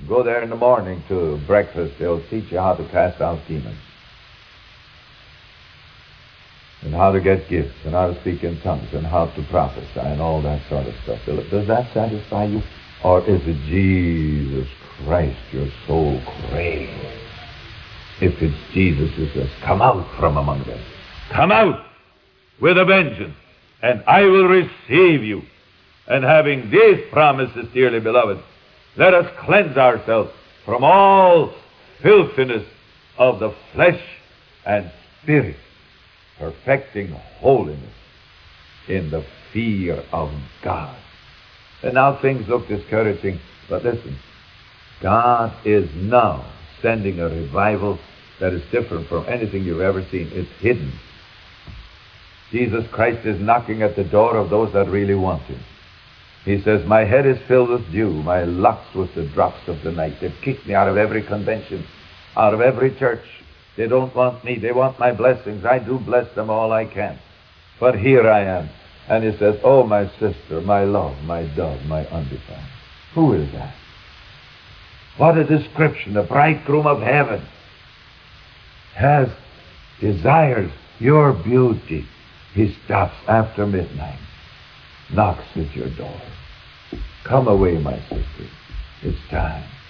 Go there in the morning to breakfast. They'll teach you how to cast out demons, and how to get gifts, and how to speak in tongues, and how to prophesy, and all that sort of stuff. Does that satisfy you? Or is it Jesus Christ your soul craves? If it's Jesus who says, come out from among them. Come out with a vengeance, and I will receive you. And having these promises, dearly beloved, let us cleanse ourselves from all filthiness of the flesh and spirit, perfecting holiness in the fear of God. And now things look discouraging, but listen, God is now sending a revival that is different from anything you've ever seen. It's hidden. Jesus Christ is knocking at the door of those that really want Him. He says, my head is filled with dew, my locks with the drops of the night. They've kicked me out of every convention, out of every church. They don't want me. They want my blessings. I do bless them all I can. But here I am. And He says, oh, my sister, my love, my dove, my undefiled. Who is that? What a description. The bridegroom of heaven desires your beauty. He stops after midnight, knocks at your door. Come away, my sister. It's time.